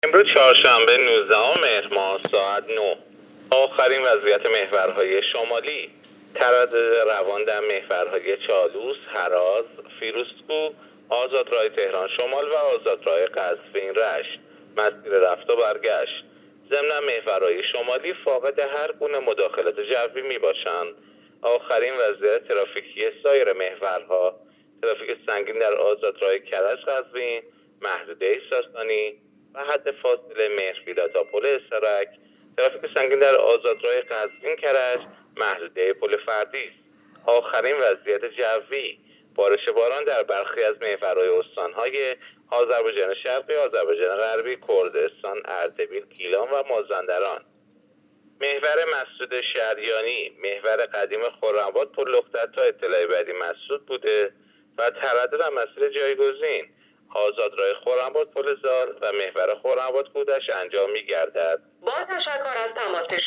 امروز چهارشنبه 19 مهر ماه ساعت 9. آخرین وضعیت محورهای شمالی: تردد روان در محورهای چالوس، هراز، فیروزکوه، آزادراه تهران شمال و آزادراه قزوین رشت. مسیر رفت و برگشت. ضمن محورهای شمالی فاقد هر گونه مداخلت جوی می باشند. آخرین وضعیت ترافیکی سایر محورها: ترافیک سنگین در آزادراه کرج قزوین، محدوده ساسانی و حد فاصله مهربیدا تا پل استرک. ترافیک سنگین در آزادراه قزوین کرج، محدوده پل فردیس. آخرین وضعیت جوی: بارش باران در برخی از محورهای استانهای آذربایجان شرقی، آذربایجان غربی، کردستان، اردبیل، گیلان و مازندران. محور مسعود شریانی: محور قدیم خرم‌آباد پل لخت تا اطلاع بعدی مسدود بوده و تردد در مسیر جایگزین آزادراه خرم‌آباد پل زال و محور خرم‌آباد کودش انجام می‌گردد. با تشکر از تماس